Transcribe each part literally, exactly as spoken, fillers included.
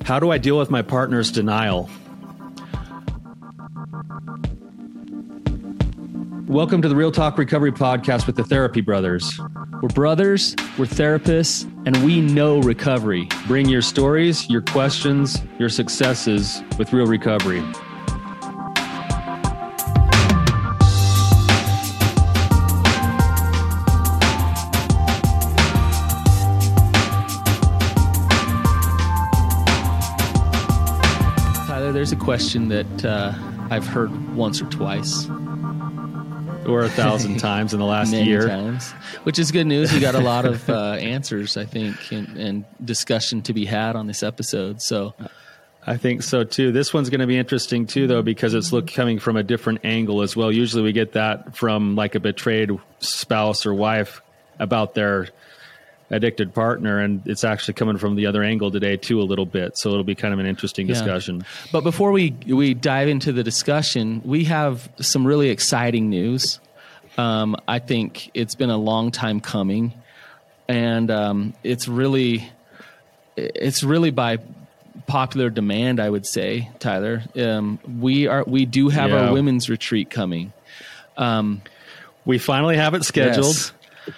How do I deal with my partner's denial? Welcome to the Real Talk Recovery Podcast with the Therapy Brothers. We're brothers, we're therapists, and we know recovery. Bring your stories, your questions, your successes with real recovery. Tyler, there's a question that uh, I've heard once or twice. Or a thousand times in the last Many year. times, which is good news. We got a lot of uh, answers, I think, and, and discussion to be had on this episode. So I think so too. This one's going to be interesting too, though, because it's look coming from a different angle as well. Usually we get that from like a betrayed spouse or wife about their addicted partner, and it's actually coming from the other angle today too a little bit. So it'll be kind of an interesting yeah. discussion. But before we, we dive into the discussion, we have some really exciting news. Um, I think it's been a long time coming, and um, it's really, it's really by popular demand, I would say, Tyler. Um, we are, we do have yeah. our women's retreat coming. Um, we finally have it scheduled. Yes.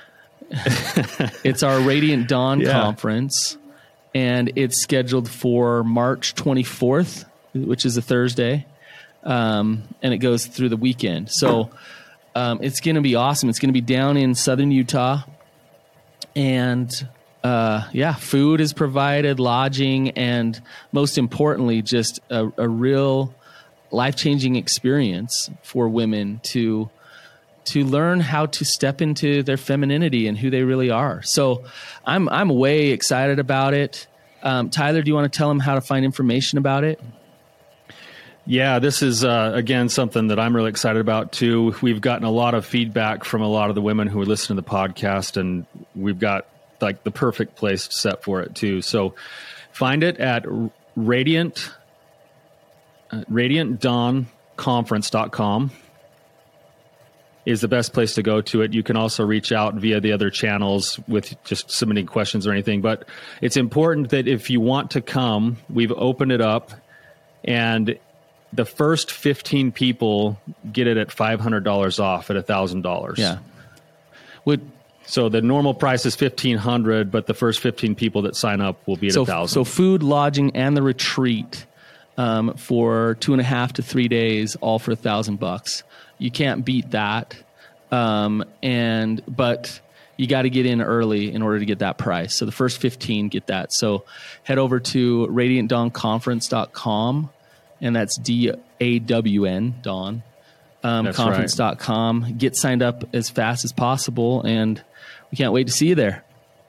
It's our Radiant Dawn yeah. conference, and it's scheduled for March twenty-fourth, which is a Thursday, um, and it goes through the weekend. So um, it's going to be awesome. It's going to be down in southern Utah, and uh, yeah, food is provided, lodging, and most importantly, just a, a real life-changing experience for women to to learn how to step into their femininity and who they really are. So I'm I'm way excited about it. Um, Tyler, do you want to tell them how to find information about it? Yeah, this is, uh, again, something that I'm really excited about, too. We've gotten a lot of feedback from a lot of the women who are listening to the podcast, and we've got like the perfect place set for it, too. So find it at Radiant, uh, radiant dawn conference dot com. Is the best place to go to it. You can also reach out via the other channels with just submitting questions or anything. But it's important that if you want to come, we've opened it up, and the first fifteen people get it at five hundred dollars off at one thousand dollars. Yeah. Would So the normal price is fifteen hundred dollars, but the first fifteen people that sign up will be at so, one thousand dollars. So food, lodging, and the retreat um, for two and a half to three days, all for a thousand bucks. You can't beat that. Um, and, but you got to get in early in order to get that price. So the first fifteen get that. So head over to radiant dawn conference dot com, and that's D A W N, Dawn, um, conference dot com. Right. Get signed up as fast as possible, and we can't wait to see you there.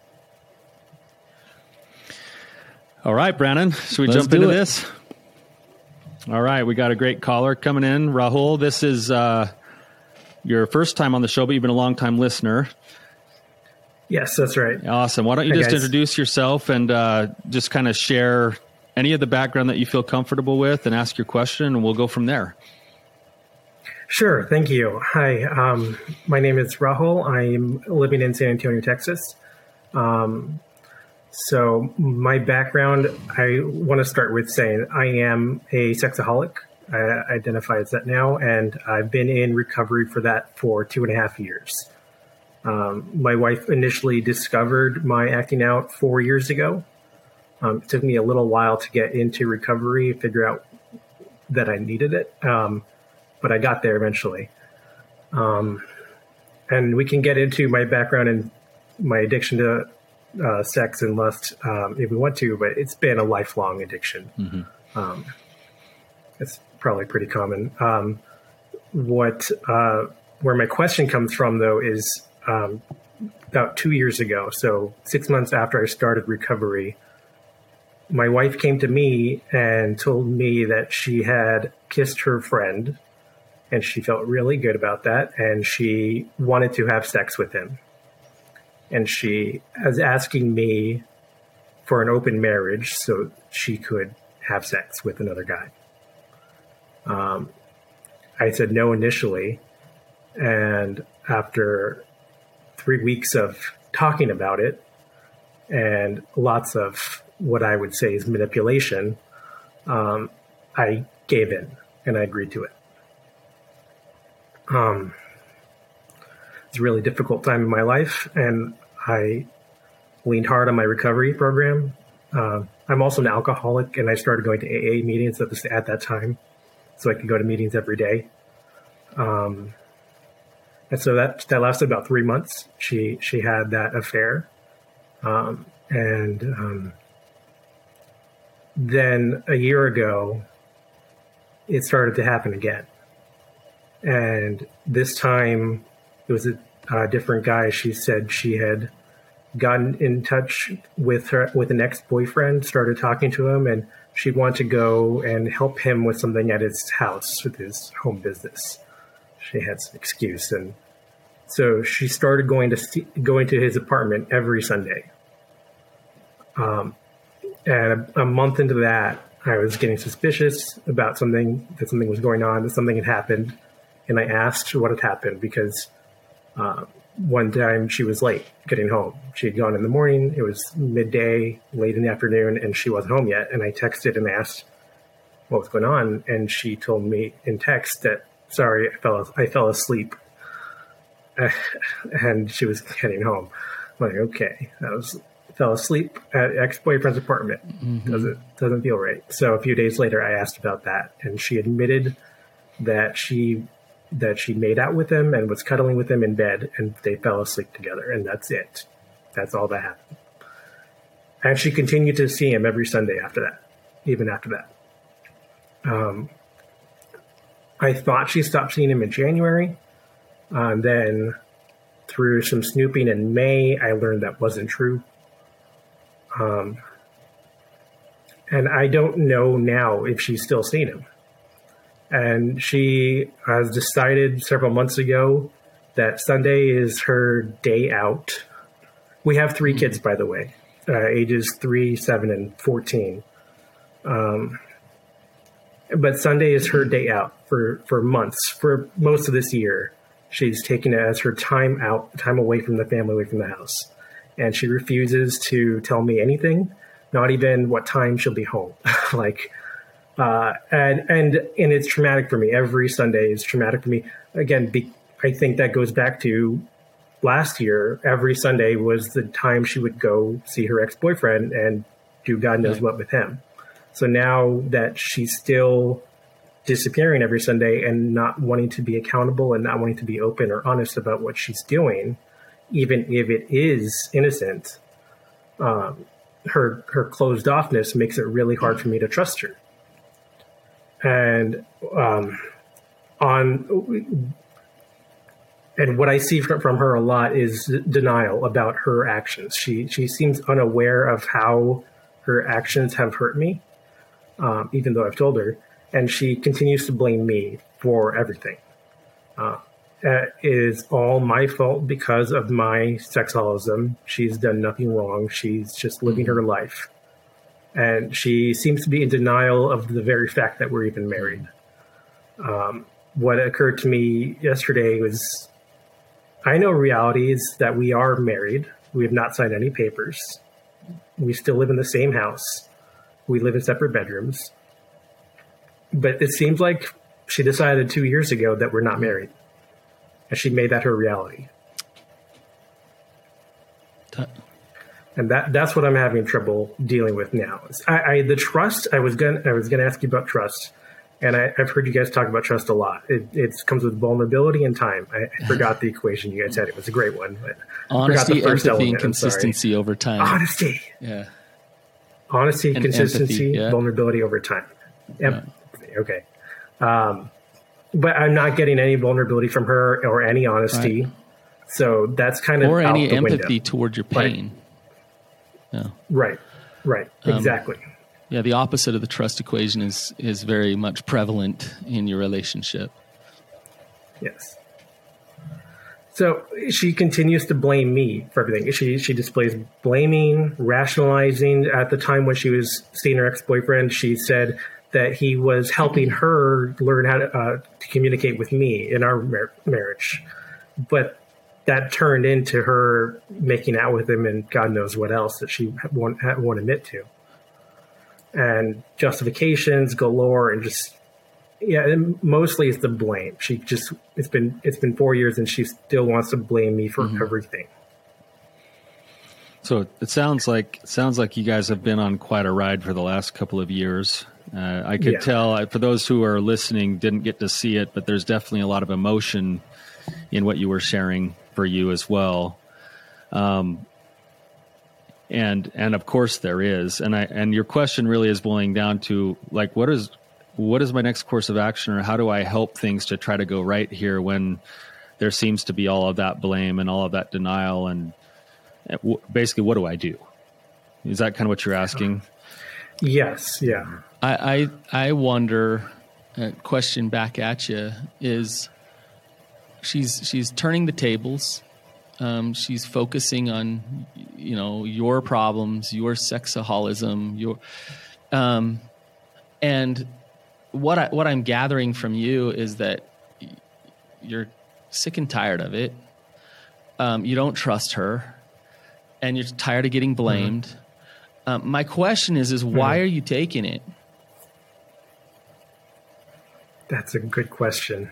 All right, Brandon, should we Let's jump into it. this? All right, we got a great caller coming in. Rahul, this is uh, your first time on the show, but you've been a long-time listener. Yes, that's right. Awesome. Why don't you Hi, just guys. introduce yourself and uh, just kind of share any of the background that you feel comfortable with and ask your question, and we'll go from there. Sure. Thank you. Hi, um, my name is Rahul. I'm living in San Antonio, Texas. Um, so my background, I want to start with saying I am a sexaholic. I identify as that now, and I've been in recovery for that for two and a half years. Um, my wife initially discovered my acting out four years ago. Um, it took me a little while to get into recovery, figure out that I needed it. Um, but I got there eventually. Um, and we can get into my background and my addiction to uh, sex and lust um, if we want to, but it's been a lifelong addiction. Mm-hmm. Um, it's probably pretty common. Um, what, uh, where my question comes from though is um, about two years ago. So six months after I started recovery, my wife came to me and told me that she had kissed her friend, and she felt really good about that, and she wanted to have sex with him. And she was asking me for an open marriage so she could have sex with another guy. Um, I said no initially, and after three weeks of talking about it and lots of what I would say is manipulation, um, I gave in and I agreed to it. Um, it's a really difficult time in my life, and I leaned hard on my recovery program. Uh, I'm also an alcoholic, and I started going to A A meetings at, this, at that time, so I could go to meetings every day. Um, and so that that lasted about three months. She she had that affair, um, and um, then a year ago, it started to happen again. And this time, it was a, a different guy. She said she had gotten in touch with her with an ex-boyfriend, started talking to him, and she wanted to go and help him with something at his house, with his home business. She had some excuse, and so she started going to see, going to his apartment every Sunday. Um, and a, a month into that, I was getting suspicious about something, that something was going on, that something had happened, and I asked what had happened because uh, one time she was late getting home. She had gone in the morning. It was midday, late in the afternoon, and she wasn't home yet. And I texted and asked what was going on. And she told me in text that, sorry, I fell, I fell asleep. Uh, and she was heading home. I'm like, okay, I was fell asleep at ex-boyfriend's apartment. Mm-hmm. Doesn't, doesn't feel right. So a few days later, I asked about that. And she admitted that she that she made out with him and was cuddling with him in bed, and they fell asleep together, and that's it. That's all that happened. And she continued to see him every Sunday after that, even after that. Um, I thought she stopped seeing him in January. Uh, then through some snooping in May, I learned that wasn't true. Um, and I don't know now if she's still seeing him. And she has decided several months ago that Sunday is her day out. We have three kids, by the way, uh, ages three, seven, and fourteen. Um, but Sunday is her day out for, for months. For most of this year, she's taken it as her time out, time away from the family, away from the house. And she refuses to tell me anything, not even what time she'll be home. like... Uh, and, and, and it's traumatic for me. Every Sunday is traumatic for me. Again, be, I think that goes back to last year. Every Sunday was the time she would go see her ex-boyfriend and do God knows what with him. So now that she's still disappearing every Sunday and not wanting to be accountable and not wanting to be open or honest about what she's doing, even if it is innocent, um, her, her closed offness makes it really hard for me to trust her. And um, on and what I see from, from her a lot is denial about her actions. She she seems unaware of how her actions have hurt me, um, even though I've told her. And she continues to blame me for everything. Uh, it is all my fault because of my sexualism. She's done nothing wrong. She's just living her life. And she seems to be in denial of the very fact that we're even married. Um, what occurred to me yesterday was, I know reality is that we are married. We have not signed any papers. We still live in the same house. We live in separate bedrooms. But it seems like she decided two years ago that we're not married. And she made that her reality. And that, that's what I'm having trouble dealing with now. I, I the trust, I was going I was gonna ask you about trust. And I, I've heard you guys talk about trust a lot. It, it comes with vulnerability and time. I, I forgot the equation you guys had. It was a great one. But honesty, empathy, element. and consistency over time. Honesty. Yeah. Honesty, and consistency, empathy, yeah. vulnerability over time. Yep. Yeah. Okay. Um, but I'm not getting any vulnerability from her or any honesty. Right. So that's kind of or out any the empathy window. toward your pain. Right. Yeah. Right. Right. Um, exactly. Yeah. The opposite of the trust equation is, is very much prevalent in your relationship. Yes. So she continues to blame me for everything. She, she displays blaming, rationalizing. At the time when she was seeing her ex-boyfriend, she said that he was helping her learn how to, uh, to communicate with me in our mar- marriage. But that turned into her making out with him and God knows what else that she won't, won't admit to. and justifications galore, and just yeah, and mostly it's the blame. She just it's been it's been four years and she still wants to blame me for mm-hmm. everything. So it sounds like sounds like you guys have been on quite a ride for the last couple of years. Uh, I could yeah. tell, for those who are listening, didn't get to see it, but there's definitely a lot of emotion in what you were sharing for you as well. Um, and and of course there is, and I and your question really is boiling down to like, what is what is my next course of action, or how do I help things to try to go right here when there seems to be all of that blame and all of that denial, and basically, what do I do? Is that kind of what you're asking? Yes. Yeah. I, I, I wonder, a question back at you is she's, she's turning the tables. Um, she's focusing on, you know, your problems, your sexaholism, your, um, and what I, what I'm gathering from you is that you're sick and tired of it. Um, you don't trust her. And you're tired of getting blamed. Mm-hmm. Um, my question is, is why mm-hmm. are you taking it? That's a good question.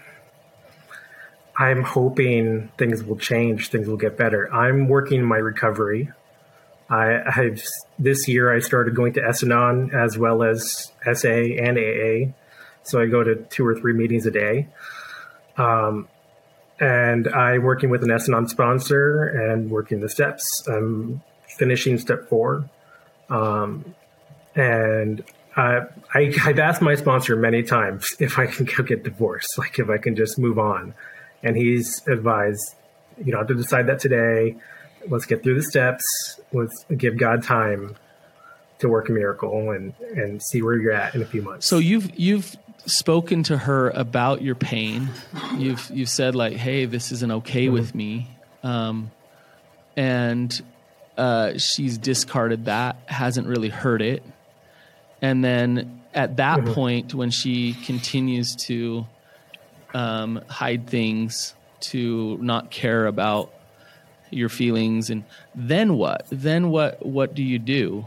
I'm hoping things will change, things will get better. I'm working my recovery. I, I've this year I started going to S-Anon as well as S A and A A. So I go to two or three meetings a day. Um, And I'm working with an S-Anon sponsor and working the steps. I'm finishing step four. Um, and I, I, I've asked my sponsor many times if I can go get divorced, like if I can just move on. And he's advised, you don't have to decide that today. Let's get through the steps. Let's give God time to work a miracle and, and see where you're at in a few months. So you've, you've, spoken to her about your pain. You've you've said like, "Hey, this isn't okay mm-hmm. with me," um, and uh, she's discarded that. Hasn't really heard it. And then at that mm-hmm. point, when she continues to um, hide things, to not care about your feelings, and then what? Then what? What do you do?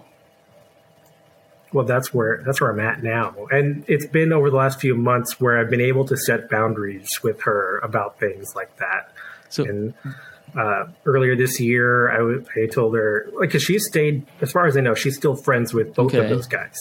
Well, that's where that's where I'm at now. And it's been over the last few months where I've been able to set boundaries with her about things like that. So, and uh, earlier this year, I, w- I told her, like, because she stayed, as far as I know, she's still friends with both okay. of those guys.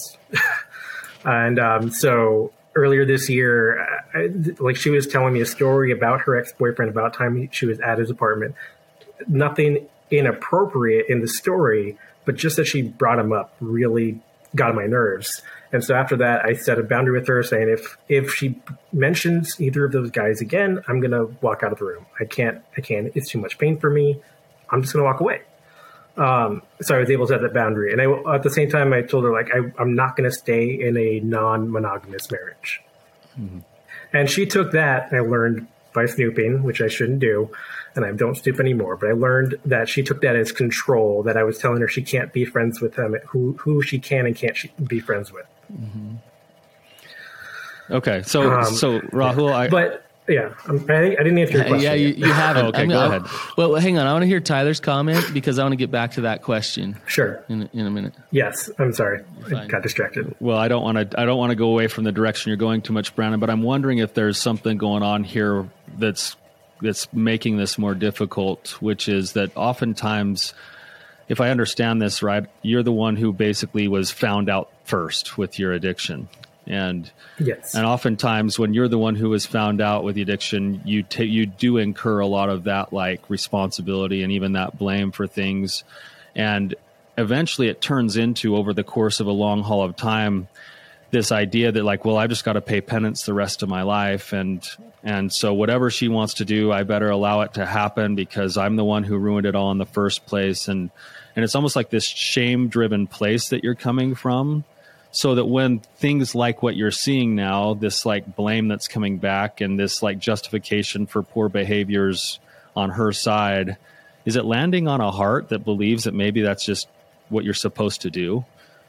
and um, so earlier this year, I, like, she was telling me a story about her ex-boyfriend, about time she was at his apartment. Nothing inappropriate in the story, but just that she brought him up really got on my nerves. And so after that, I set a boundary with her saying, if, if she mentions either of those guys again, I'm going to walk out of the room. I can't, I can't, it's too much pain for me. I'm just going to walk away. Um, so I was able to set that boundary. And I, at the same time, I told her, like, I, I'm not going to stay in a non-monogamous marriage. Mm-hmm. And she took that, and I learned by snooping, which I shouldn't do, and I don't snoop anymore, but I learned that she took that as control, that I was telling her she can't be friends with them, who who she can and can't she be friends with. Mm-hmm. Okay, so um, so Rahul, yeah. I but yeah, I'm, I, I didn't answer your question. Yeah, you, you haven't. oh, okay, I mean, go I'll, ahead. Well, hang on. I want to hear Tyler's comment because I want to get back to that question. Sure. In in a minute. Yes, I'm sorry, I got distracted. Well, I don't want to. I don't want to go away from the direction you're going too much, Brandon. But I'm wondering if there's something going on here that's that's making this more difficult, which is that oftentimes, if I understand this right, you're the one who basically was found out first with your addiction. And yes, and oftentimes when you're the one who was found out with the addiction, you ta- you do incur a lot of that like responsibility and even that blame for things. And eventually it turns into, over the course of a long haul of time, this idea that like, well, I've just got to pay penance the rest of my life. And and so whatever she wants to do, I better allow it to happen because I'm the one who ruined it all in the first place. And and it's almost like this shame-driven place that you're coming from. So that when things like what you're seeing now, this like blame that's coming back and this like justification for poor behaviors on her side, is it landing on a heart that believes that maybe that's just what you're supposed to do?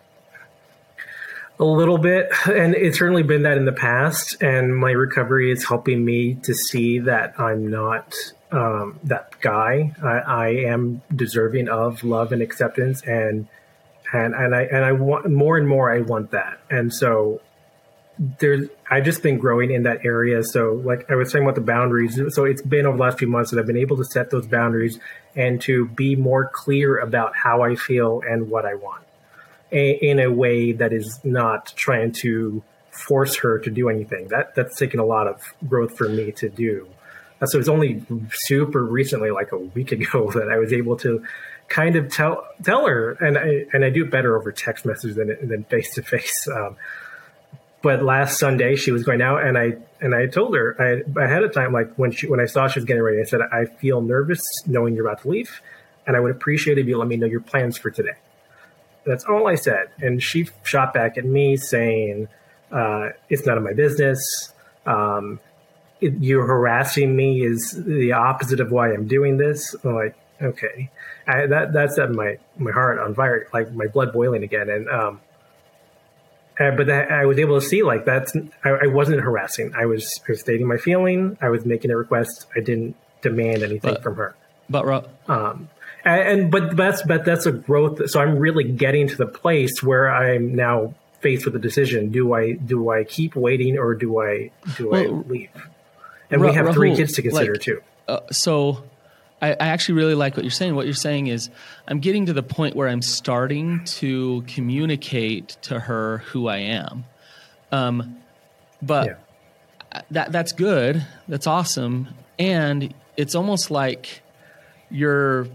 A little bit. And it's certainly been that in the past. And my recovery is helping me to see that I'm not um, that guy. I, I am deserving of love and acceptance and and and I and I want more and more. I want that, and so there's. I've just been growing in that area. So, like I was saying about the boundaries. So it's been over the last few months that I've been able to set those boundaries and to be more clear about how I feel and what I want, a, in a way that is not trying to force her to do anything. That that's taken a lot of growth for me to do. So it's only super recently, like a week ago, that I was able to kind of tell tell her, and I and I do better over text message than than face to face. But last Sunday she was going out, and I and I told her I ahead of time, like when she when I saw she was getting ready, I said, I feel nervous knowing you're about to leave, and I would appreciate it if you let me know your plans for today. That's all I said, and she shot back at me saying, uh, "It's none of my business. Um, it, you're harassing me is the opposite of why I'm doing this." I'm like, okay, I, that that set my my heart on fire, like my blood boiling again, and. Um, Uh, but that, I was able to see like that's I, I wasn't harassing. I was, I was stating my feeling. I was making a request. I didn't demand anything but, from her. But um, and, and but that's but that's a growth. So I'm really getting to the place where I'm now faced with a decision. Do I do I keep waiting or do I do well, I leave? And Ra- we have Rahul, three kids to consider like, too. Uh, so. I actually really like what you're saying. What you're saying is I'm getting to the point where I'm starting to communicate to her who I am. Um, but yeah. that that's good. That's awesome. And it's almost like you're,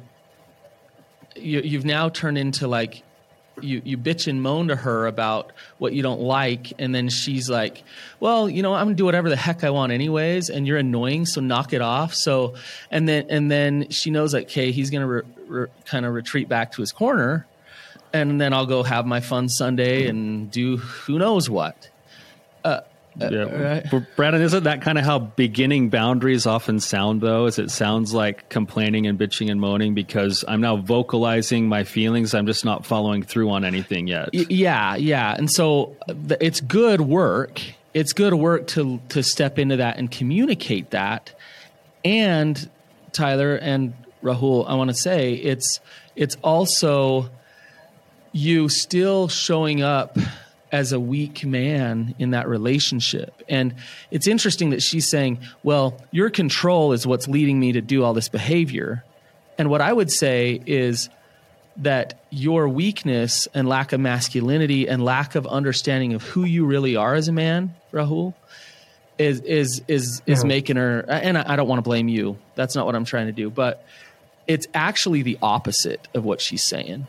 you, you've now turned into like, you, you bitch and moan to her about what you don't like. And then she's like, well, you know, I'm gonna do whatever the heck I want anyways. And you're annoying. So knock it off. So, and then, and then she knows like, okay, he's going to re- re- kind of retreat back to his corner. And then I'll go have my fun Sunday and do who knows what. Uh, Yeah. Uh, right. Brandon, isn't that kind of how beginning boundaries often sound, though? Is it sounds like complaining and bitching and moaning because I'm now vocalizing my feelings. I'm just not following through on anything yet. Y- yeah, yeah. And so th- it's good work. It's good work to to step into that and communicate that. And Tyler and Rahul, I want to say it's it's also you still showing up as a weak man in that relationship. And it's interesting that she's saying, well, your control is what's leading me to do all this behavior. And what I would say is that your weakness and lack of masculinity and lack of understanding of who you really are as a man, Rahul, is is is is Mm-hmm. making her, and I, I don't want to blame you. That's not what I'm trying to do. But it's actually the opposite of what she's saying.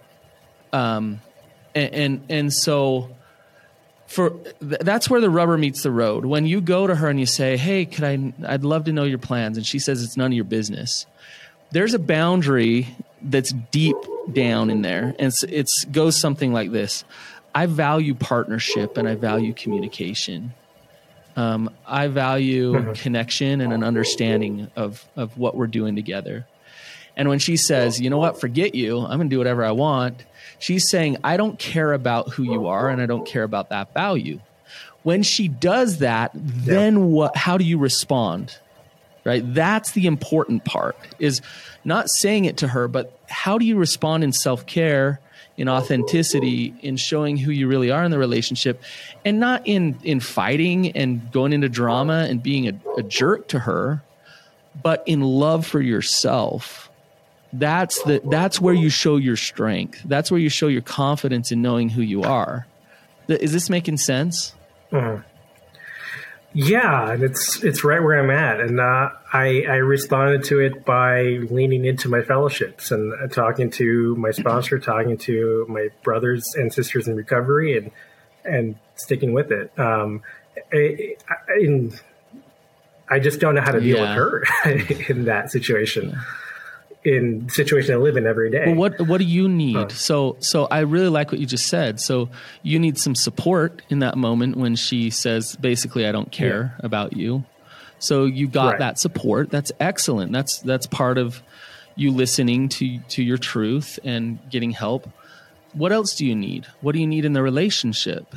Um, and, and, and so... For th- that's where the rubber meets the road. When you go to her and you say, "Hey, could I? I'd love to know your plans," and she says it's none of your business. There's a boundary that's deep down in there, and it's, it's goes something like this: I value partnership and I value communication. Um, I value mm-hmm. connection and an understanding of of what we're doing together. And when she says, "You know what? Forget you. I'm going to do whatever I want." She's saying, I don't care about who you are and I don't care about that value. When she does that, then yeah. what? How do you respond? Right? That's the important part, is not saying it to her, but how do you respond in self-care, in authenticity, in showing who you really are in the relationship, and not in, in fighting and going into drama and being a, a jerk to her, but in love for yourself. That's the that's where you show your strength. That's where you show your confidence in knowing who you are. Is this making sense? Mm-hmm. Yeah, and it's it's right where I'm at, and uh, I I responded to it by leaning into my fellowships and uh, talking to my sponsor, talking to my brothers and sisters in recovery, and and sticking with it. Um, I, I, I just don't know how to deal yeah. with her in that situation. Yeah. In the situation I live in every day. Well, what what do you need? Huh. So so I really like what you just said. So you need some support in that moment when she says, basically, I don't care yeah. about you. So you got right. that support. That's excellent. That's that's part of you listening to to your truth and getting help. What else do you need? What do you need in the relationship?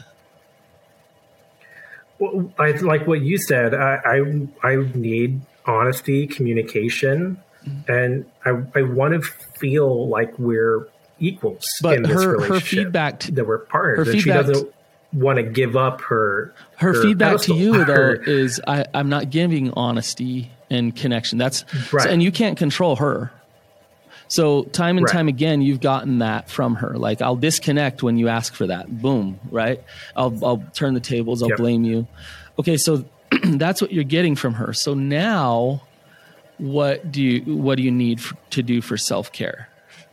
Well, I like what you said. I I, I need honesty, communication. And I, I want to feel like we're equals but in this her, relationship. Her feedback to, that we're partners, her and she feedback doesn't want to give up her. Her, her feedback pedestal. to you though her, is I, I'm not giving honesty and connection. That's right. so, and you can't control her. So time and right. time again, you've gotten that from her. Like, I'll disconnect when you ask for that. Boom, right? I'll I'll turn the tables. I'll yep. blame you. Okay, so that's what you're getting from her. So now, what do you what do you need f- to do for self-care?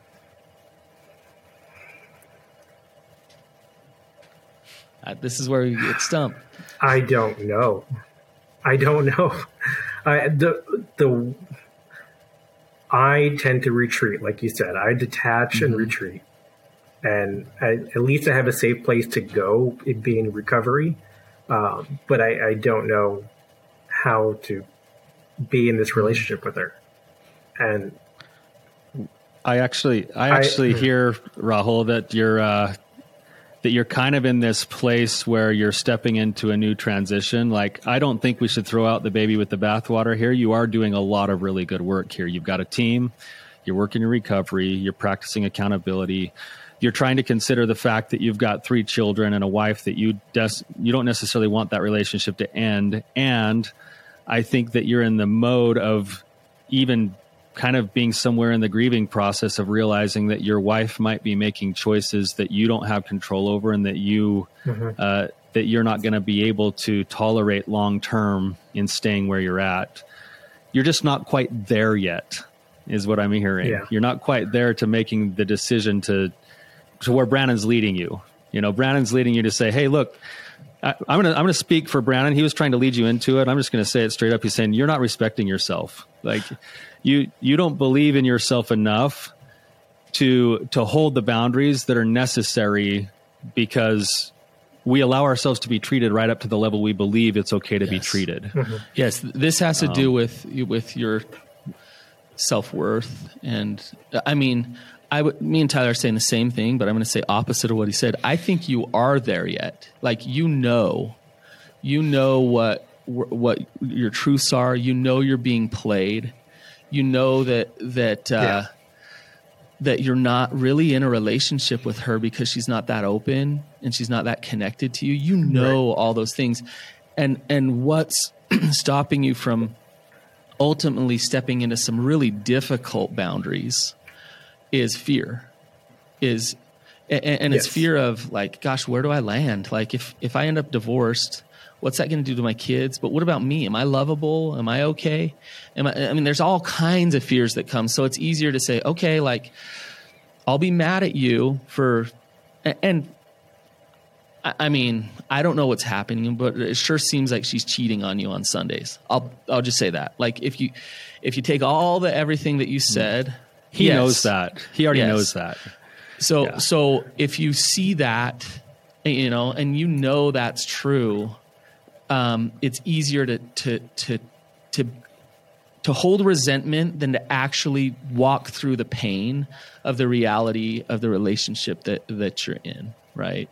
Uh, this is where you get stumped. I don't know. I don't know. I the the. I tend to retreat, like you said. I detach mm-hmm. and retreat, and I, at least I have a safe place to go, it being recovery. Um, but I, I don't know how to be in this relationship with her. And I actually, I actually I, hear, Rahul, that you're uh, that you're kind of in this place where you're stepping into a new transition. Like, I don't think we should throw out the baby with the bathwater here. You are doing a lot of really good work here. You've got a team, you're working in recovery, you're practicing accountability. You're trying to consider the fact that you've got three children and a wife that you des- you don't necessarily want that relationship to end. And I think that you're in the mode of even kind of being somewhere in the grieving process of realizing that your wife might be making choices that you don't have control over, and that you mm-hmm. uh, that you're not going to be able to tolerate long term in staying where you're at. You're just not quite there yet, is what I'm hearing. Yeah. You're not quite there to making the decision to to where Brandon's leading you. You know, Brandon's leading you to say, "Hey, look, I, I'm gonna I'm gonna speak for Brandon. He was trying to lead you into it. I'm just gonna say it straight up. He's saying you're not respecting yourself. Like." You you don't believe in yourself enough to to hold the boundaries that are necessary, because we allow ourselves to be treated right up to the level we believe it's okay to yes. be treated. Mm-hmm. Yes, this has to um, do with with your self-worth. And I mean, I w- me and Tyler are saying the same thing, but I'm going to say opposite of what he said. I think you are there yet. Like, you know, you know what what your truths are. You know you're being played. You know that that uh, yeah. that you're not really in a relationship with her because she's not that open and she's not that connected to you. You know right. all those things, and and what's stopping you from ultimately stepping into some really difficult boundaries is fear. Is and, and yes. it's fear of, like, gosh, where do I land? Like, if if I end up divorced, what's that going to do to my kids? But what about me? Am I lovable? Am I okay? Am I, I mean, there's all kinds of fears that come. So it's easier to say, okay, like, I'll be mad at you for, and I mean, I don't know what's happening, but it sure seems like she's cheating on you on Sundays. I'll, I'll just say that. Like, if you, if you take all the, everything that you said, he yes, knows that. He already yes. knows that. So, yeah. so if you see that, you know, and you know that's true, Um, it's easier to, to to to to hold resentment than to actually walk through the pain of the reality of the relationship that, that you're in, right?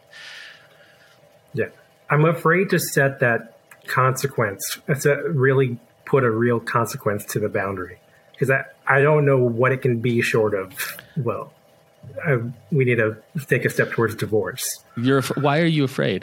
Yeah. I'm afraid to set that consequence, to really put a real consequence to the boundary, because I, I don't know what it can be short of, well, I, we need to take a step towards divorce. You're why are you afraid?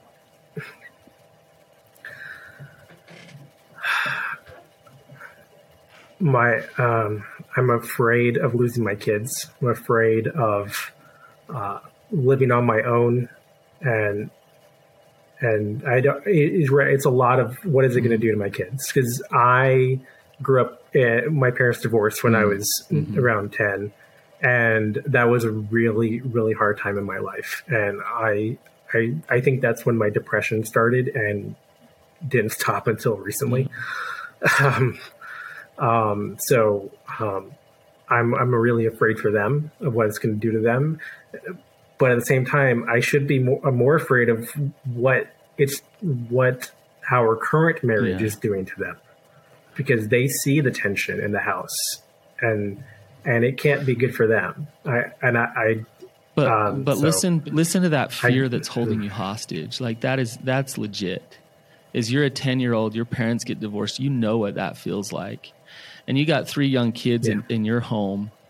My, um, I'm afraid of losing my kids. I'm afraid of uh, living on my own, and and I don't. It, it's a lot of what is it going to do to my kids? Because I grew up. Uh, my parents divorced when mm-hmm. I was mm-hmm. around ten, and that was a really really hard time in my life. And I I I think that's when my depression started and didn't stop until recently. Mm-hmm. Um, Um, so, um, I'm, I'm really afraid for them of what it's going to do to them. But at the same time, I should be more, I'm more afraid of what it's, what our current marriage yeah. is doing to them, because they see the tension in the house, and, and it can't be good for them. I, and I, I but, um, but so listen, listen to that fear I, that's holding you hostage. Like, that is, that's legit. Is you're a ten year old, your parents get divorced. You know what that feels like. And you got three young kids yeah. in, in your home,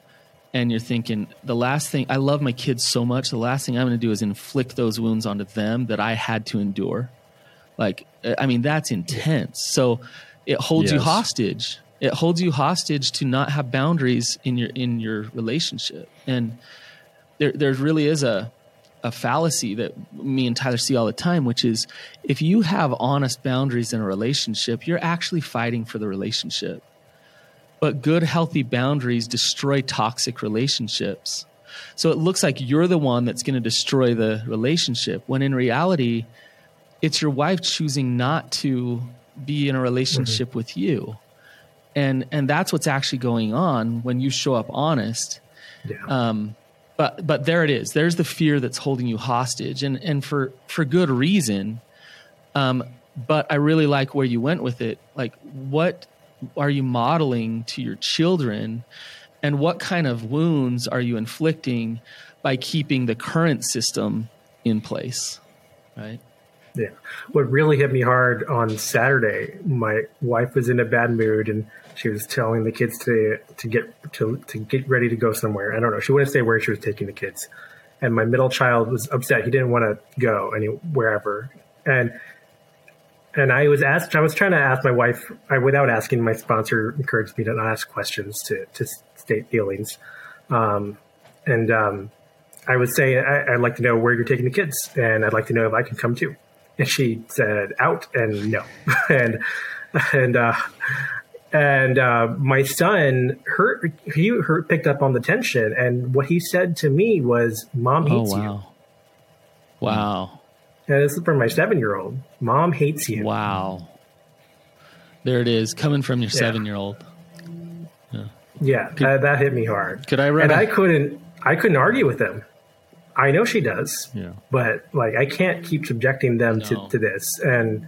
and you're thinking, the last thing, I love my kids so much, the last thing I'm going to do is inflict those wounds onto them that I had to endure. Like, I mean, that's intense. So it holds yes. you hostage. It holds you hostage to not have boundaries in your in your relationship. And there there really is a a fallacy that me and Tyler see all the time, which is if you have honest boundaries in a relationship, you're actually fighting for the relationship. But good, healthy boundaries destroy toxic relationships. So it looks like you're the one that's going to destroy the relationship, when in reality, it's your wife choosing not to be in a relationship mm-hmm. with you. And and that's what's actually going on when you show up honest. Yeah. Um, but but there it is. There's the fear that's holding you hostage, and and for for good reason. Um, but I really like where you went with it. Like, what are you modeling to your children, and what kind of wounds are you inflicting by keeping the current system in place, right? Yeah. What really hit me hard on Saturday, my wife was in a bad mood and she was telling the kids to to get to to get ready to go somewhere. I don't know. She wouldn't say where she was taking the kids. And my middle child was upset. He didn't want to go any wherever. And and I was asked I was trying to ask my wife, I, without asking, my sponsor encouraged me to not ask questions, to to state feelings. Um, and um, I was saying, I, I'd like to know where you're taking the kids, and I'd like to know if I can come too. And she said out and no. and and uh, and uh, my son hurt. He hurt, picked up on the tension, and what he said to me was, "Mom hates oh, wow. you." Wow. And this is from my seven-year-old. Mom hates you. Wow. There it is, coming from your yeah. seven-year-old. Yeah, yeah could, that, that hit me hard. Could I? Run and a- I couldn't. I couldn't argue with him. I know she does, yeah. but like I can't keep subjecting them no. to, to this. And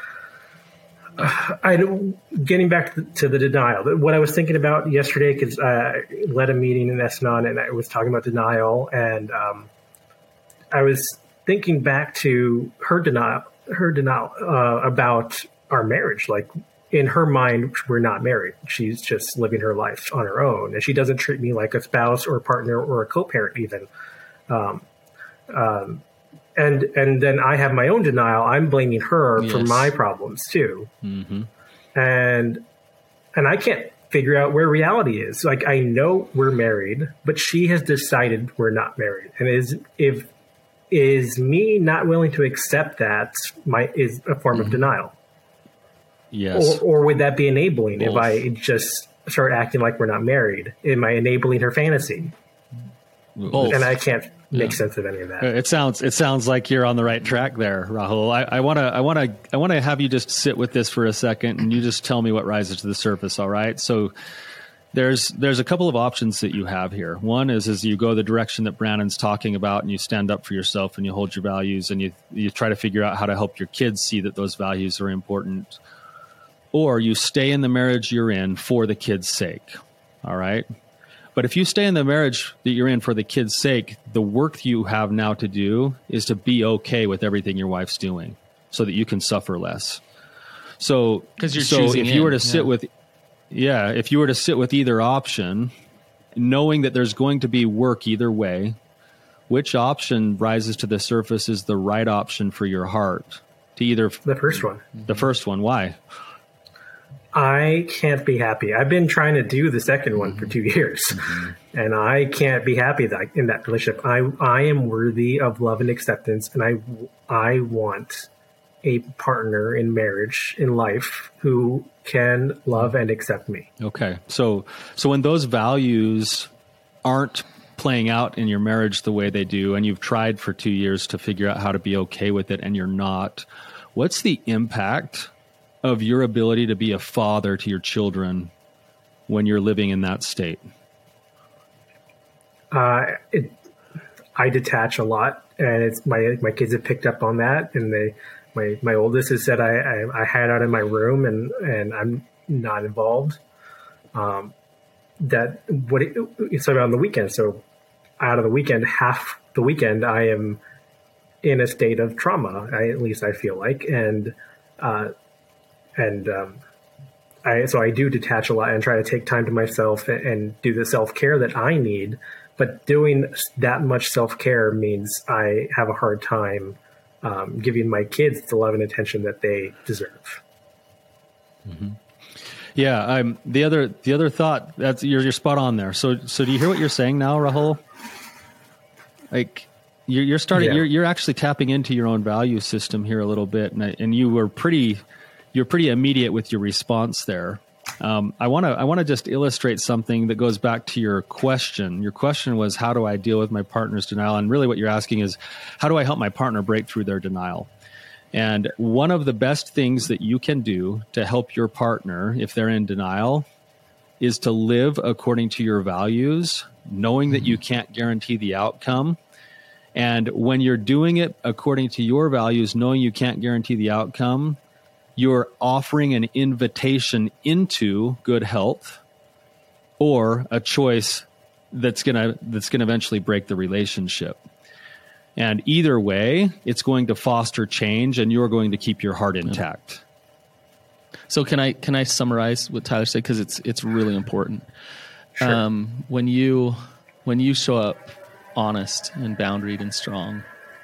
uh, I, getting back to the, to the denial, what I was thinking about yesterday, because I led a meeting in Esnon and I was talking about denial, and um, I was thinking back to her denial, her denial uh, about our marriage. Like, in her mind, we're not married. She's just living her life on her own, and she doesn't treat me like a spouse or a partner or a co-parent even. Um, um, and, and then I have my own denial. I'm blaming her yes. for my problems too. Mm-hmm. And, and I can't figure out where reality is. Like, I know we're married, but she has decided we're not married. And is, if, is me not willing to accept that my, is a form mm-hmm. of denial. Yes. Or, or would that be enabling? Both. If I just start acting like we're not married? Am I enabling her fantasy? Both. And I can't make Yeah. sense of any of that. It sounds it sounds like you're on the right track there, Rahul. I want to I want to I want to have you just sit with this for a second, and you just tell me what rises to the surface. All right. So there's there's a couple of options that you have here. One is is you go the direction that Brandon's talking about, and you stand up for yourself, and you hold your values, and you you try to figure out how to help your kids see that those values are important. Or you stay in the marriage you're in for the kids' sake. All right. But if you stay in the marriage that you're in for the kids' sake, the work you have now to do is to be okay with everything your wife's doing so that you can suffer less. So, because you're so choosing if you in, were to yeah. sit with, yeah, if you were to sit with either option, knowing that there's going to be work either way, which option rises to the surface is the right option for your heart? To either the first one. The first one. Why? I can't be happy. I've been trying to do the second one for two years, mm-hmm. and I can't be happy that in that relationship. I I am worthy of love and acceptance, and I I want a partner in marriage, in life, who can love and accept me. Okay, so so when those values aren't playing out in your marriage the way they do, and you've tried for two years to figure out how to be okay with it, and you're not, what's the impact of your ability to be a father to your children when you're living in that state? Uh, it, I detach a lot, and it's my my kids have picked up on that. And they, my my oldest has said I I, I hide out in my room and and I'm not involved. Um, that what it, it's on the weekend. So out of the weekend, half the weekend, I am in a state of trauma. I, at least I feel like, and. Uh, And um, I, so I do detach a lot and try to take time to myself and, and do the self-care that I need. But doing that much self-care means I have a hard time um, giving my kids the love and attention that they deserve. Mm-hmm. Yeah, I'm the other the other thought that's you're you're spot on there. So so do you hear what you're saying now, Rahul? Like you're you're starting yeah. you're you're actually tapping into your own value system here a little bit, and and you were pretty you're pretty immediate with your response there. Um, I want to I want to just illustrate something that goes back to your question. Your question was, how do I deal with my partner's denial? And really what you're asking is, how do I help my partner break through their denial? And one of the best things that you can do to help your partner, if they're in denial, is to live according to your values, knowing that you can't guarantee the outcome. And when you're doing it according to your values, knowing you can't guarantee the outcome, you're offering an invitation into good health or a choice that's gonna that's gonna eventually break the relationship. And either way, it's going to foster change, and you're going to keep your heart intact. So can I can I summarize what Tyler said, because it's it's really important. Sure. Um, when you when you show up honest and boundaried and strong,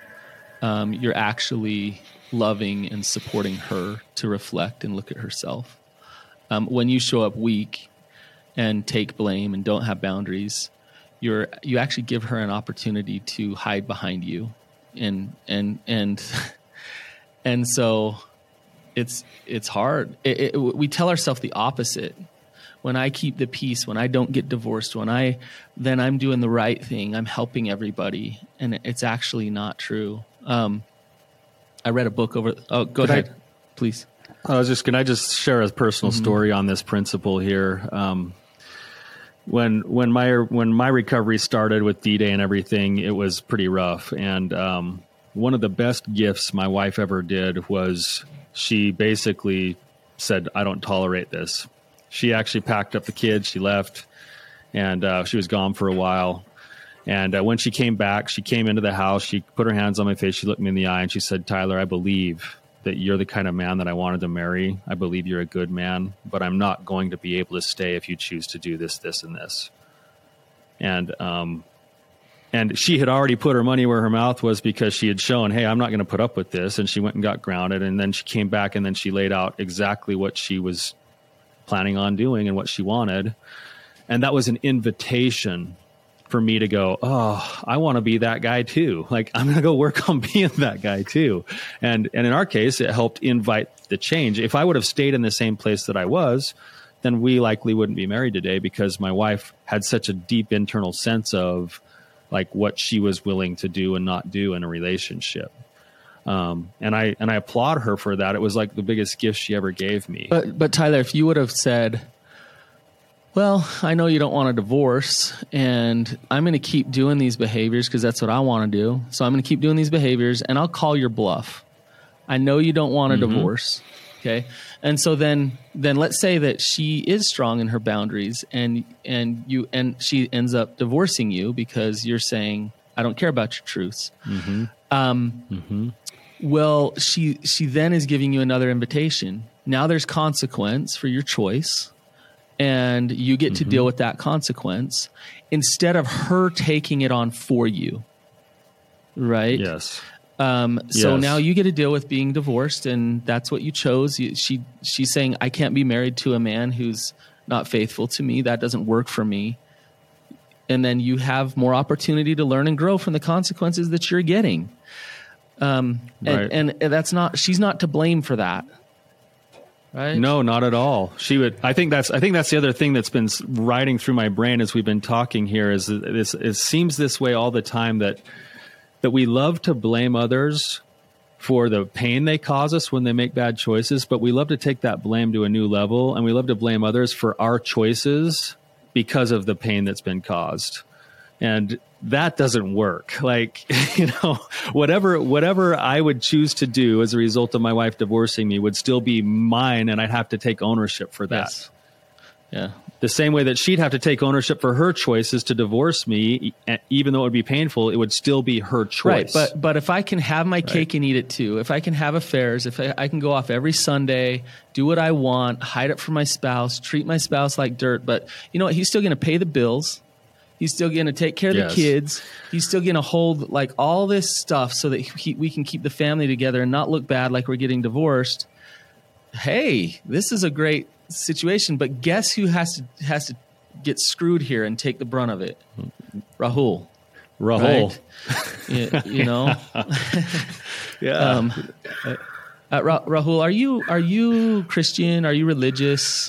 um, you're actually loving and supporting her to reflect and look at herself. Um, when you show up weak and take blame and don't have boundaries, you're you actually give her an opportunity to hide behind you, and and and and so it's it's hard. It, it, we tell ourselves the opposite. When I keep the peace, when I don't get divorced, when I then I'm doing the right thing, I'm helping everybody, and it's actually not true. Um, I read a book over. Oh, go Could ahead, I, please. I was just can I just share a personal mm-hmm. story on this principle here. Um, when when my when my recovery started with D-Day and everything, it was pretty rough. And um, one of the best gifts my wife ever did was she basically said, "I don't tolerate this." She actually packed up the kids. She left, and uh, she was gone for a while. And uh, when she came back, she came into the house, she put her hands on my face, she looked me in the eye, and she said, "Tyler, I believe that you're the kind of man that I wanted to marry. I believe you're a good man, but I'm not going to be able to stay if you choose to do this, this, and this." And um, and she had already put her money where her mouth was, because she had shown, hey, I'm not going to put up with this. And she went and got grounded, and then she came back, and then she laid out exactly what she was planning on doing and what she wanted. And that was an invitation for me to go, oh, I want to be that guy too. Like, I'm going to go work on being that guy too. And and in our case, it helped invite the change. If I would have stayed in the same place that I was, then we likely wouldn't be married today, because my wife had such a deep internal sense of like what she was willing to do and not do in a relationship. Um, and I and I applaud her for that. It was like the biggest gift she ever gave me. But but Tyler, if you would have said, well, I know you don't want a divorce, and I'm going to keep doing these behaviors because that's what I want to do. So I'm going to keep doing these behaviors, and I'll call your bluff. I know you don't want a mm-hmm. divorce. Okay. And so then, then let's say that she is strong in her boundaries, and, and you, and she ends up divorcing you because you're saying, I don't care about your truths. Mm-hmm. Um, mm-hmm. Well, she, she then is giving you another invitation. Now there's consequence for your choice, and you get mm-hmm. to deal with that consequence instead of her taking it on for you. Right? Yes. Um, so yes. now you get to deal with being divorced, and that's what you chose. You, she, she's saying, I can't be married to a man who's not faithful to me. That doesn't work for me. And then you have more opportunity to learn and grow from the consequences that you're getting. Um, right. and, and that's not, she's not to blame for that. Right? No, not at all. She would, I think that's, I think that's the other thing that's been riding through my brain as we've been talking here is this, it seems this way all the time that, that we love to blame others for the pain they cause us when they make bad choices, but we love to take that blame to a new level, and we love to blame others for our choices because of the pain that's been caused. And that doesn't work. Like, you know, whatever, whatever I would choose to do as a result of my wife divorcing me would still be mine, and I'd have to take ownership for that. Yes. Yeah. The same way that she'd have to take ownership for her choices to divorce me, even though it would be painful, it would still be her choice. Right, but but if I can have my cake right. and eat it too, if I can have affairs, if I, I can go off every Sunday, do what I want, hide it from my spouse, treat my spouse like dirt, but you know what? He's still going to pay the bills. He's still going to take care of yes. the kids. He's still going to hold like all this stuff so that he, we can keep the family together and not look bad like we're getting divorced. Hey, this is a great situation, but guess who has to has to get screwed here and take the brunt of it? Rahul. Rahul. Right? you, you know. yeah. Um, uh, Ra- Rahul, are you are you Christian? Are you religious?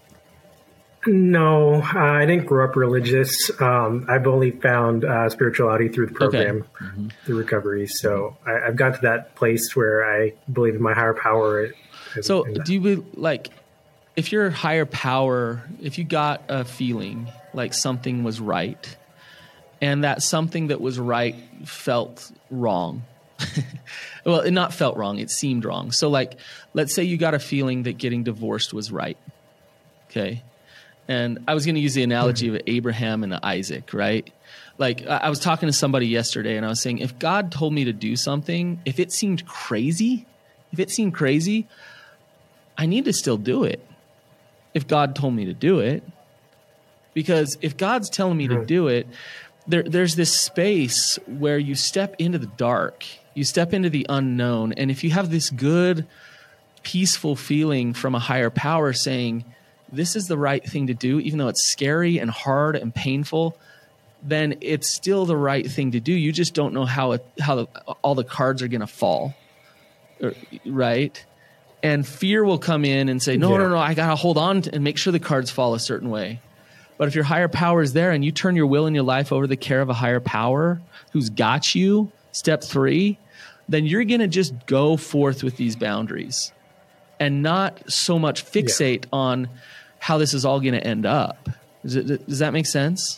No, uh, I didn't grow up religious. Um, I've only found uh, spirituality through the program, okay. mm-hmm. through recovery. So I, I've got to that place where I believe in my higher power. And, so and do you like? If your higher power, if you got a feeling like something was right and that something that was right felt wrong, well, it not felt wrong, it seemed wrong. So like, let's say you got a feeling that getting divorced was right. Okay. And I was going to use the analogy mm-hmm. of Abraham and Isaac, right? Like I was talking to somebody yesterday and I was saying, if God told me to do something, if it seemed crazy, if it seemed crazy, I need to still do it. If God told me to do it, because if God's telling me to do it, there, there's this space where you step into the dark, you step into the unknown. And if you have this good, peaceful feeling from a higher power saying, this is the right thing to do, even though it's scary and hard and painful, then it's still the right thing to do. You just don't know how it, how the, all the cards are going to fall, right? And fear will come in and say, no, yeah. no, no, I got to hold on to, and make sure the cards fall a certain way. But if your higher power is there and you turn your will and your life over to the care of a higher power who's got you, step three, then you're going to just go forth with these boundaries and not so much fixate yeah. on how this is all going to end up. Does, it, does that make sense?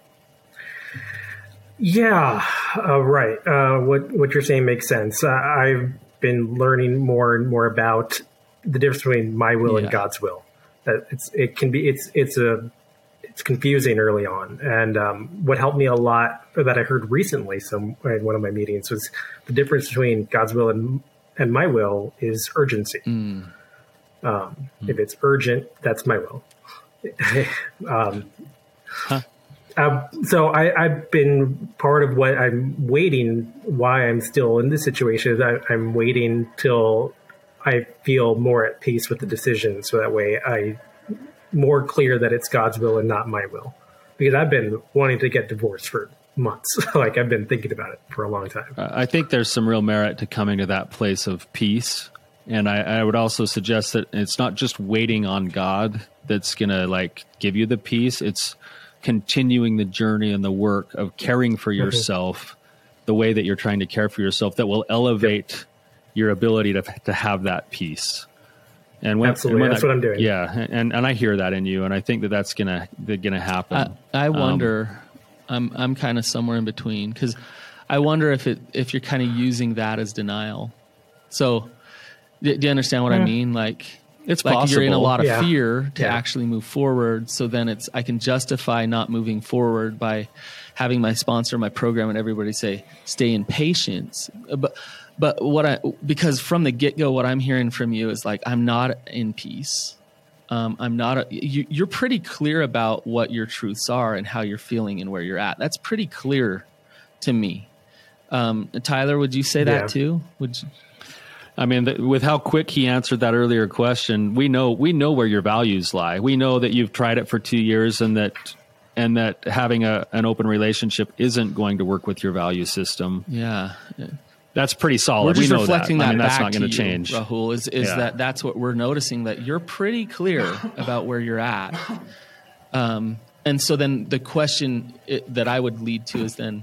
Yeah, uh, right. Uh, what, what you're saying makes sense. Uh, I've been learning more and more about the difference between my will yeah. and God's will. That it's it can be it's it's a it's confusing early on, and um, what helped me a lot that I heard recently, some in one of my meetings, was the difference between God's will and and my will is urgency. Mm. Um, mm. If it's urgent, that's my will. um, huh. Uh, so I, I've been part of what I'm waiting, why I'm still in this situation is I, I'm waiting till I feel more at peace with the decision. So that way I more clear that it's God's will and not my will, because I've been wanting to get divorced for months. Like I've been thinking about it for a long time. I think there's some real merit to coming to that place of peace. And I, I would also suggest that it's not just waiting on God that's going to like give you the peace. It's continuing the journey and the work of caring for yourself mm-hmm. the way that you're trying to care for yourself that will elevate yep. your ability to to have that peace. And when, Absolutely, and when that's that, what I'm doing. Yeah, and, and I hear that in you, and I think that that's gonna gonna happen. I, I wonder, um, I'm I'm kind of somewhere in between, because I wonder if it if you're kind of using that as denial. So, do, do you understand what mm. I mean? Like. It's like possible. You're in a lot of yeah. fear to yeah. actually move forward. So then it's, I can justify not moving forward by having my sponsor, my program, and everybody say, stay in patience. But, but what I, because from the get go, what I'm hearing from you is like, I'm not in peace. Um, I'm not, a, you, you're pretty clear about what your truths are and how you're feeling and where you're at. That's pretty clear to me. Um, Tyler, would you say that yeah. too? Would you? I mean, th- with how quick he answered that earlier question, we know we know where your values lie. We know that you've tried it for two years, and that and that having a an open relationship isn't going to work with your value system. Yeah, that's pretty solid. We're just we know reflecting that. that I mean, back that's not going to to change. Rahul, is is yeah. that that's what we're noticing, that you're pretty clear about where you're at. Um, and so then the question it, that I would lead to is then,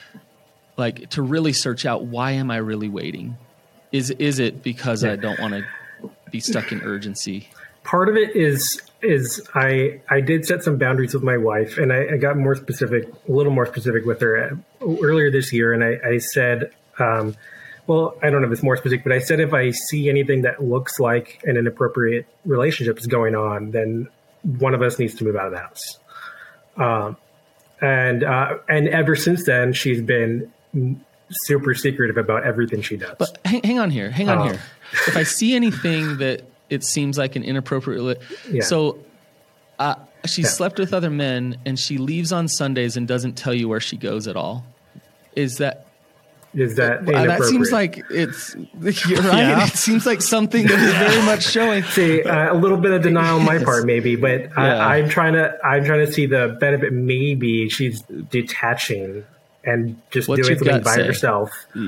like, to really search out, why am I really waiting? Is is it because I don't want to be stuck in urgency? Part of it is is I I did set some boundaries with my wife, and I, I got more specific, a little more specific with her earlier this year. And I, I said, um, well, I don't know if it's more specific, but I said if I see anything that looks like an inappropriate relationship is going on, then one of us needs to move out of the house. Um, and uh, and ever since then, she's been super secretive about everything she does. But hang, hang on here, hang on Um, here. If I see anything that it seems like an inappropriate, Yeah. so uh, she Yeah. slept with other men and she leaves on Sundays and doesn't tell you where she goes at all. Is that? Is that Uh, inappropriate? that seems like it's you're right. Yeah. It seems like something that is very much showing. See, uh, a little bit of denial on my part, maybe, but Yeah. I, I'm trying to I'm trying to see the benefit. Maybe she's detaching and just What's doing your something gut by say? herself.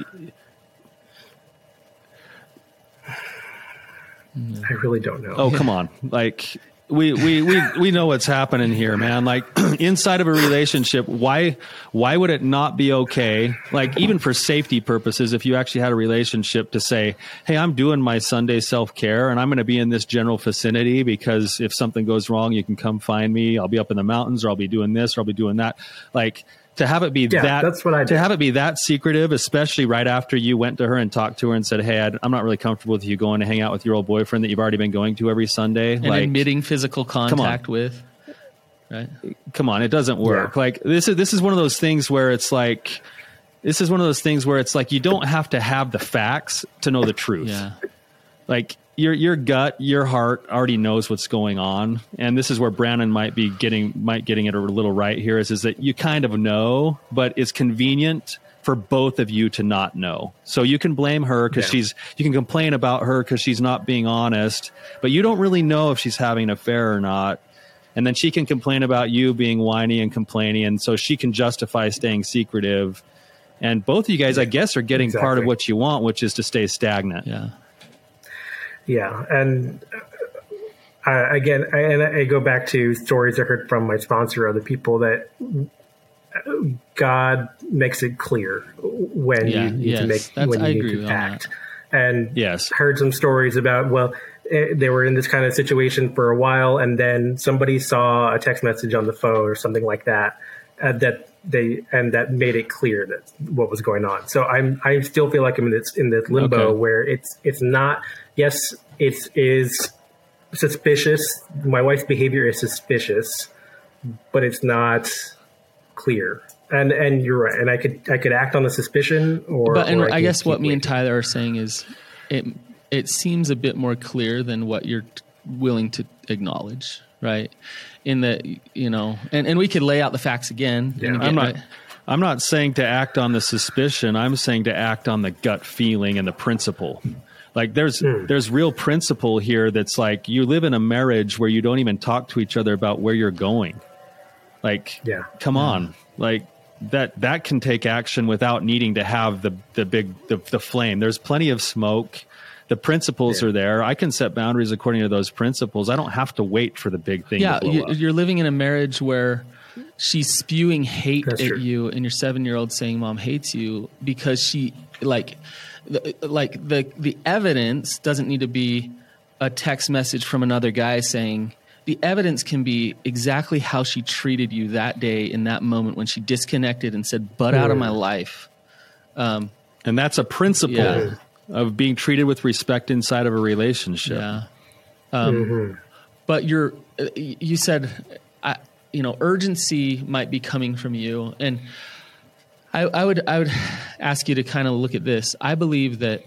I really don't know. Oh, come on. Like we, we, we, we know what's happening here, man. Like inside of a relationship, why, why would it not be okay? Like even for safety purposes, if you actually had a relationship to say, hey, I'm doing my Sunday self-care and I'm going to be in this general vicinity because if something goes wrong, you can come find me. I'll be up in the mountains or I'll be doing this or I'll be doing that. Like, to have it be Yeah, that, that's what I to did. have it be that secretive, especially right after you went to her and talked to her and said, "Hey, I, I'm not really comfortable with you going to hang out with your old boyfriend that you've already been going to every Sunday." And like, admitting physical contact with, right? come on, it doesn't work. Yeah. Like this is this is one of those things where it's like, this is one of those things where it's like you don't have to have the facts to know the truth. Yeah. Like your your gut, your heart already knows what's going on, and this is where Brandon might be getting might getting it a little right here. Is is that you kind of know, but it's convenient for both of you to not know. So you can blame her because Yeah. she's you can complain about her because she's not being honest, but you don't really know if she's having an affair or not. And then she can complain about you being whiny and complaining, and so she can justify staying secretive. And both of you guys, I guess, are getting part of Exactly. what you want, which is to stay stagnant. Yeah. Yeah, and uh, again, I, and I go back to stories I heard from my sponsor, other people, that God makes it clear when Yeah, you need yes, to make that's- when you I need agree to on act. And Yes. heard some stories about, well, eh, they were in this kind of situation for a while, and then somebody saw a text message on the phone or something like that, uh, that they and that made it clear that what was going on. So I'm I still feel like I'm in this in this limbo Okay. where it's it's not. Yes, it is suspicious. My wife's behavior is suspicious, but it's not clear. And and you're right. And I could I could act on the suspicion, or But and or I, could guess what keep me and waiting. Tyler are saying is it it seems a bit more clear than what you're t- willing to acknowledge, right? In that, you know, and, and we could lay out the facts again. Yeah. and again, I'm not. right? I'm not saying to act on the suspicion. I'm saying to act on the gut feeling and the principle. Like there's Hmm. there's real principle here. That's like you live in a marriage where you don't even talk to each other about where you're going. Like, Yeah. come on, like that that can take action without needing to have the the big the, the flame. There's plenty of smoke. The principles Yeah. are there. I can set boundaries according to those principles. I don't have to wait for the big thing Yeah, to blow you, up. you're living in a marriage where she's spewing hate That's at true. you, and your seven-year-old saying "mom hates you" because she like, the, like the the evidence doesn't need to be a text message from another guy saying. The evidence can be exactly how she treated you that day in that moment when she disconnected and said, "Butt out of Mm. my life." And that's a principle Yeah. of being treated with respect inside of a relationship. Yeah. Um, Mm-hmm. But you're, uh, you said, I, you know, urgency might be coming from you. And I, I would, I would ask you to kind of look at this. I believe that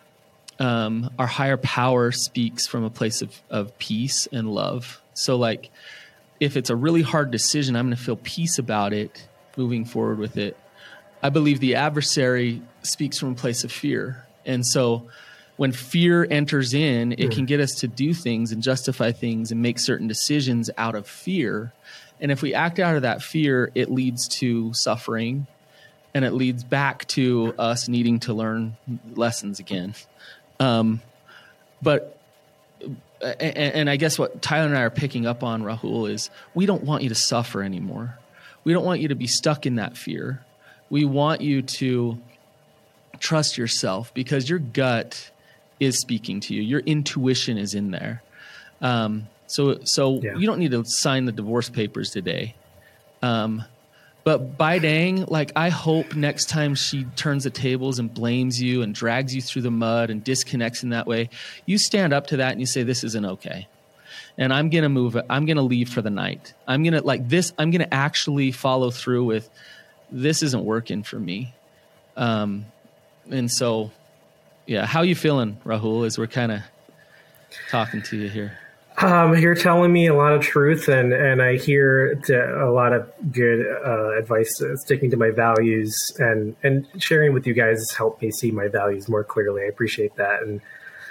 um, our higher power speaks from a place of, of peace and love. So like, if it's a really hard decision, I'm going to feel peace about it moving forward with it. I believe the adversary speaks from a place of fear. And so when fear enters in, it can get us to do things and justify things and make certain decisions out of fear. And if we act out of that fear, it leads to suffering, and it leads back to us needing to learn lessons again. Um, but, and, and I guess what Tyler and I are picking up on, Rahul, is we don't want you to suffer anymore. We don't want you to be stuck in that fear. We want you to trust yourself because your gut is speaking to you. Your intuition is in there. Um, so, so Yeah. you don't need to sign the divorce papers today. Um, but by dang, like I hope next time she turns the tables and blames you and drags you through the mud and disconnects in that way, you stand up to that and you say, this isn't okay. and I'm going to move, I'm going to leave for the night. I'm going to like this. I'm going to actually follow through with, this isn't working for me. Um, and so, yeah. How you feeling, Rahul, as we're kind of talking to you here? Um, you're telling me a lot of truth, and, and I hear to a lot of good uh, advice, uh, sticking to my values, and, and sharing with you guys has helped me see my values more clearly. I appreciate that. And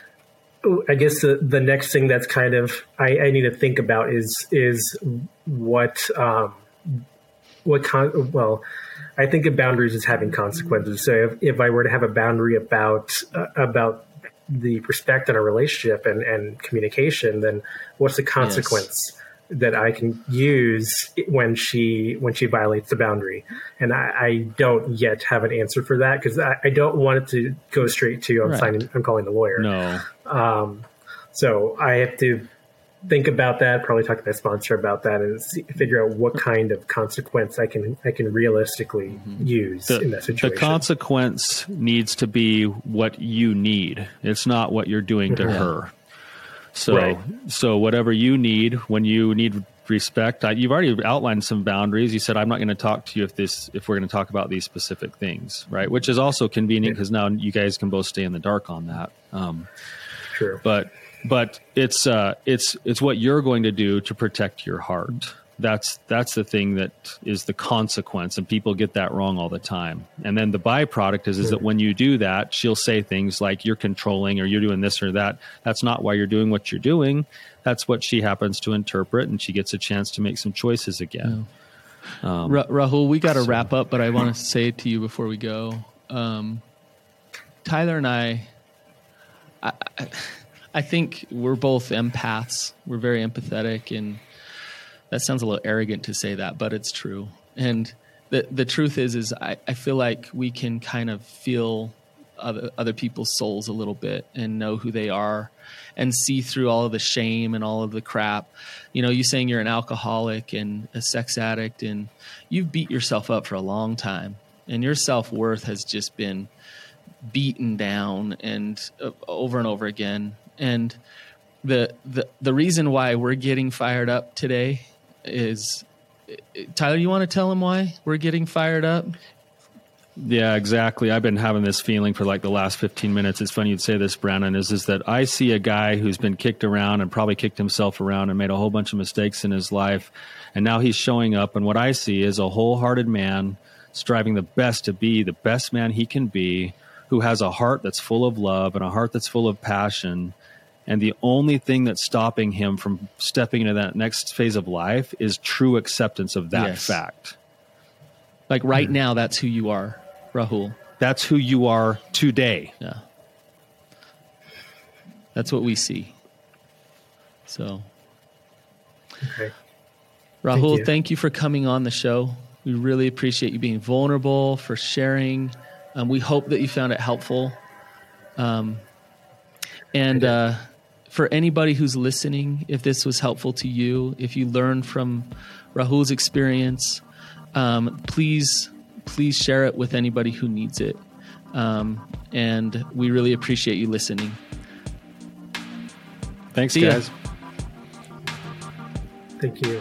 I guess the, the next thing that's kind of I, I need to think about is is what um, what con- well, I think of boundaries as having consequences. So if, if I were to have a boundary about uh, about the respect in a relationship and, and communication, then what's the consequence yes. that I can use when she when she violates the boundary? And I, I don't yet have an answer for that, because I, I don't want it to go straight to I'm right. signing, I'm calling the lawyer. No. Um, so I have to think about that, probably talk to my sponsor about that, and see, figure out what kind of consequence I can I can realistically mm-hmm. use the, in that situation. The consequence needs to be what you need. It's not what you're doing to mm-hmm. her. So right. so whatever you need, when you need respect, I, you've already outlined some boundaries. You said, I'm not going to talk to you if this if we're going to talk about these specific things, right? Which is also convenient, because yeah. now you guys can both stay in the dark on that. Um, True. But But it's uh, it's it's what you're going to do to protect your heart. That's that's the thing that is the consequence, and people get that wrong all the time. And then the byproduct is is that when you do that, she'll say things like you're controlling or you're doing this or that. That's not why you're doing what you're doing. That's what she happens to interpret, and she gets a chance to make some choices again. Yeah. Um, Ra- Rahul, we got to so. wrap up, but I want to say to you before we go, um, Tyler and I. I, I I think we're both empaths. We're very empathetic, and that sounds a little arrogant to say that, but it's true. And the the truth is, is I, I feel like we can kind of feel other other people's souls a little bit and know who they are and see through all of the shame and all of the crap. You know, you saying you're an alcoholic and a sex addict, and you've beat yourself up for a long time, and your self-worth has just been beaten down and uh, over and over again. And the, the the reason why we're getting fired up today is, Tyler, you want to tell him why we're getting fired up? Yeah, exactly. I've been having this feeling for like the last fifteen minutes. It's funny you'd say this, Brandon, is, is that I see a guy who's been kicked around and probably kicked himself around and made a whole bunch of mistakes in his life. And now he's showing up. And what I see is a wholehearted man striving the best to be the best man he can be, who has a heart that's full of love and a heart that's full of passion. And the only thing that's stopping him from stepping into that next phase of life is true acceptance of that yes. fact. Like right now, that's who you are, Rahul. That's who you are today. Yeah. That's what we see. So, okay. Rahul, thank you. thank you for coming on the show. We really appreciate you being vulnerable, for sharing. Um, we hope that you found it helpful. Um, and uh, for anybody who's listening, if this was helpful to you, if you learned from Rahul's experience, um, please, please share it with anybody who needs it. Um, and we really appreciate you listening. Thanks, See guys. Ya. Thank you.